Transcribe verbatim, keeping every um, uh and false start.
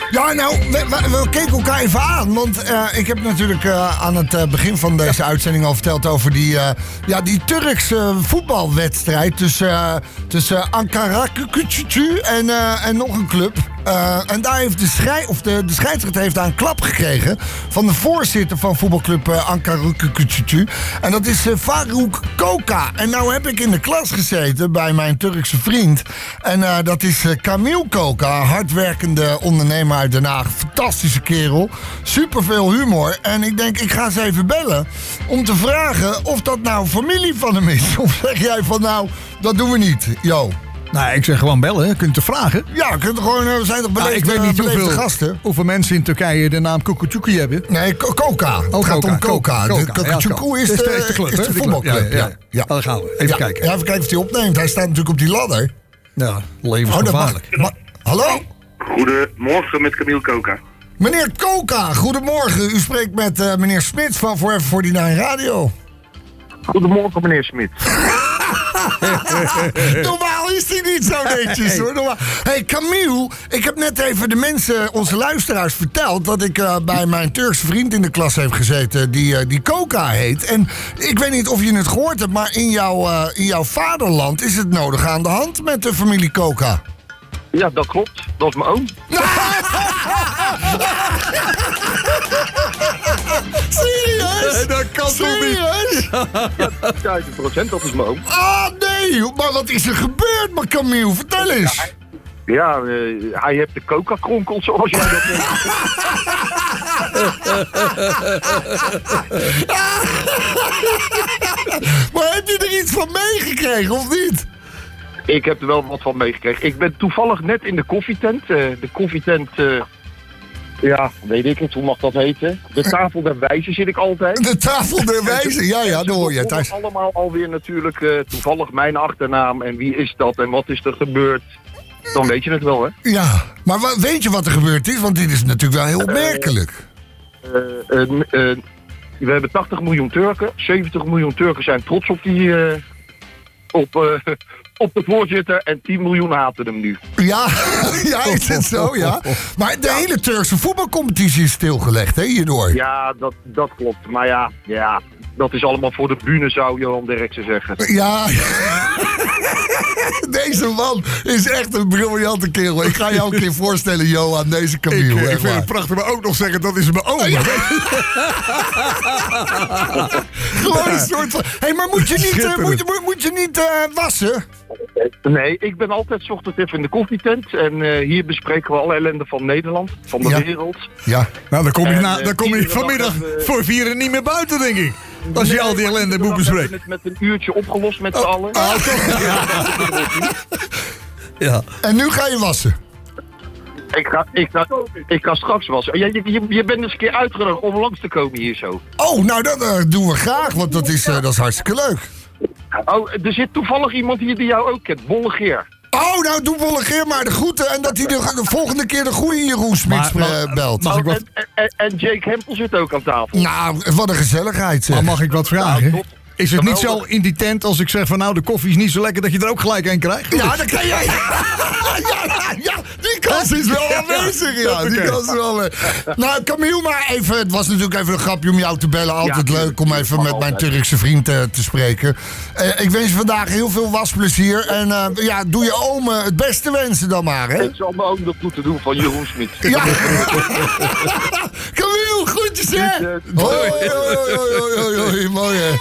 Ja, nou, we, we, we keken elkaar even aan. Want uh, ik heb natuurlijk uh, aan het uh, begin van deze uitzending al verteld over die, uh, ja, die Turkse voetbalwedstrijd tussen, uh, tussen Ankarakukucucu en, uh, en nog een club. Uh, en daar heeft de, schrij, of de, de scheidsrechter heeft daar een klap gekregen van de voorzitter van voetbalclub uh, Ankarakukucu. En dat is uh, Faruk Koka. En nou heb ik in de klas gezeten bij mijn Turkse vriend. En uh, dat is uh, Kamil Koka, hardwerkende ondernemer uit Den Haag. Fantastische kerel. Superveel humor. En ik denk, ik ga eens even bellen om te vragen of dat nou familie van hem is. Of zeg jij van nou, dat doen we niet. Yo. Nou, ik zeg gewoon bellen. Je kunt het vragen. Ja, je kunt gewoon, we zijn toch beleefde, nou, ik weet niet beleefde hoeveel, gasten. hoeveel mensen in Turkije de naam Kukucuki hebben. Nee, Koka. Het oh, gaat Koka, om Koka. Koka. De Kukucuku is, is, de, is de, club, is de voetbalclub. Ja, ja. ja. ja. Dan gaan we. Even ja. kijken. Ja, even kijken of hij opneemt. Hij staat natuurlijk op die ladder. Ja, levensgevaarlijk. Oh, ma- hallo? Goedemorgen met Kamil Koka. Meneer Koka, goedemorgen. U spreekt met uh, meneer Smit van Forever negenenveertig Radio. Goedemorgen, meneer Smit. Normaal is hij niet zo netjes, hoor. Normaal. Hey, Camille, ik heb net even de mensen, onze luisteraars, verteld dat ik uh, bij mijn Turkse vriend in de klas heb gezeten die, uh, die Koka heet. En ik weet niet of je het gehoord hebt, maar in, jouw, uh, in jouw vaderland is het nodig aan de hand met de familie Koka. Ja, dat klopt. Dat is mijn oom. Serieus? Nee, dat kan toch niet? Serieus? Ja, duizend procent, dat is mijn oom. Ah, nee. Maar wat is er gebeurd, maar Camille? Vertel eens. Ja, uh, hij heeft de Coca-kronkel, zoals jij dat noemt. Maar heb je er iets van meegekregen, of niet? Ik heb er wel wat van meegekregen. Ik ben toevallig net in de koffietent. Uh, de koffietent, uh, ja, weet ik het, hoe mag dat heten? De tafel der wijzen zit ik altijd. De tafel der wijzen, ja, ja, dat hoor je. Het is allemaal alweer natuurlijk uh, toevallig mijn achternaam en wie is dat en wat is er gebeurd. Dan weet je het wel, hè? Ja, maar wa- weet je wat er gebeurd is? Want dit is natuurlijk wel heel opmerkelijk. Uh, uh, uh, uh, we hebben tachtig miljoen Turken. zeventig miljoen Turken zijn trots op die... Uh, op, uh, op de voorzitter en tien miljoen haten hem nu. Ja, ja, is het zo, ja. Maar de hele Turkse voetbalcompetitie is stilgelegd, hè, hierdoor. Ja, dat, dat klopt. Maar ja, ja, dat is allemaal voor de bühne, zou Johan Derksen zeggen. Ja, deze man is echt een briljante kerel. Ik ga jou een keer voorstellen, Johan, deze Camille. Ik, ik vind het prachtig, maar ook nog zeggen, dat is mijn oom. Ja. Gewoon een soort van... Hé, hey, maar moet je niet, uh, moet je, moet je niet uh, wassen? Nee, ik ben altijd 's ochtends even in de koffietent. En uh, hier bespreken we alle ellende van Nederland, van de ja. wereld. Ja. Nou, dan kom je, En, na, dan kom je vanmiddag we... voor vieren niet meer buiten, denk ik. Als je nee, al die ellende moet bespreken. We hebben het met een uurtje opgelost met z'n oh, allen. Oh, toch? Ja. Ja. En nu ga je wassen? Ik ga, ik, ga, ik ga straks wassen. Je, je, je bent eens een keer uitgenodigd om langs te komen hier zo. Oh, nou dat uh, doen we graag, want dat is, uh, dat is hartstikke leuk. Oh, er zit toevallig iemand hier die jou ook kent, Bolle Geer. Oh, nou doe Volgeer maar de groeten en dat hij de, de volgende keer de goede Jeroen Smits uh, belt. Mag ik wat... en, en, en Jake Hempel zit ook aan tafel. Nou, wat een gezelligheid zeg. Maar mag ik wat vragen? Nou, is het niet zo in die tent als ik zeg van nou de koffie is niet zo lekker dat je er ook gelijk een krijgt? Ja, dan kan jij. Ja, ja, ja, die kans is wel aanwezig. Ja, die kans is wel. Nou, Camille, maar even. Het was natuurlijk even een grapje om jou te bellen. Altijd ja, leuk om even met mijn Turkse vriend uh, te spreken. Uh, ik wens je vandaag heel veel wasplezier. En uh, ja, doe je oom uh, het beste wensen dan maar, hè? Ik zal me ook nog moeten doen van Jeroen Smit. Ja. Camille, groetjes, hè? Hoi, hoi, hoi, hoi, hoi, hoi, mooi, hè?